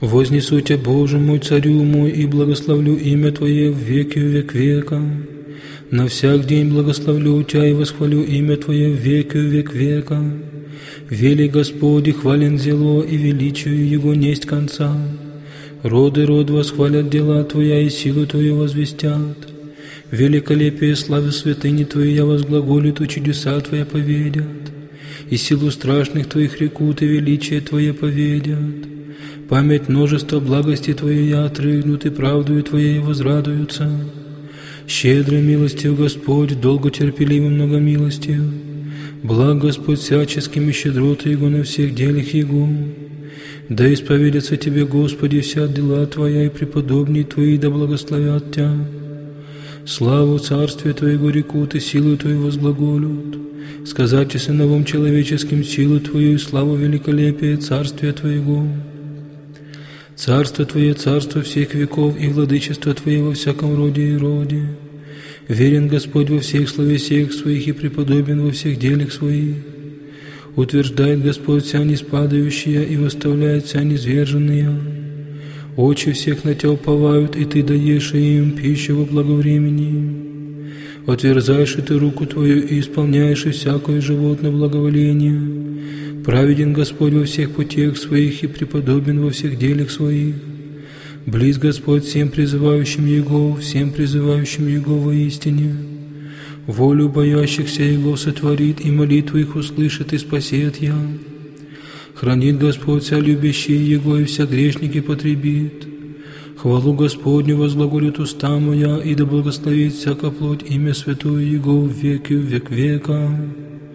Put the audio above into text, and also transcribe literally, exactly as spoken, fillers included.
Вознесу Тебя, Боже мой, Царю мой, и благословлю имя Твое в веки век века. На всяк день благословлю Тебя и восхвалю имя Твое в веки век века. Вели Господи, хвален зело, и величию Его несть конца. Роды род восхвалят дела Твоя, и силу Твою возвестят. Великолепие славы святыни Твоей я возглаголю, то чудеса Твоя поведят. И силу страшных Твоих рекут, и величие Твое поведят. Память множества благости Твоей я отрыгнут, и правдою Твоей возрадуются. Щедрый милостив Господь, долго терпеливый многомилостив. Благ Господь всяческим, и щедроты Его на всех делах Его. Да исповедятся Тебе, Господи, вся дела Твоя, и преподобные Твои да благословят Тебя. Славу Царствия Твоего рекут, и силу Твою возглаголют. Сказать и сыновом человеческим силу Твою, и славу великолепия Царствия Твоего. Царство Твое, царство всех веков, и владычество Твое во всяком роде и роде. Верен Господь во всех словесиях Своих, и преподобен во всех делах Своих. Утверждает Господь вся неспадающая, и восставляет вся низверженная. Очи всех на Тебя уповают, и Ты даешь им пищу во благовремени. Отверзаешь и Ты руку Твою, и исполняешь и всякое животное благоволение. Праведен Господь во всех путях Своих, и преподобен во всех делах Своих. Близ Господь всем призывающим Его, всем призывающим Его воистине. Волю боящихся Его сотворит, и молитву их услышит, и спасет я. Хранит Господь вся любящие Его, и вся грешники потребит. Хвалу Господню возглаголит уста моя, и да благословит всяка плоть имя святое Его в веки век века.